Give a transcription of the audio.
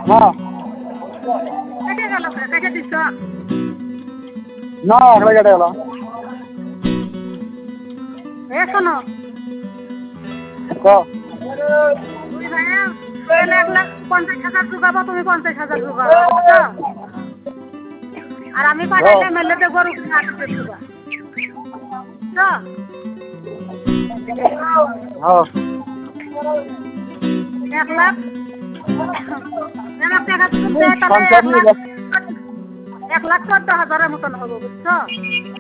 হ্যাঁ কেটে গেল কেটে দিচ্ছ না এখানে কেটে গেল এ শোনো ক তুমি ভাইয়া 1,50,000 জোগাবো তুমি 50,000 জোগাবো বুঝছো আর আমি পাঠাইলে মেলেতে গরু কিনে আসতে দিবা বুঝছো হ্যাঁ 1,00,000 টাকা তুমি দেয় তাহলে 1,14,000 মতন হবে বুঝছো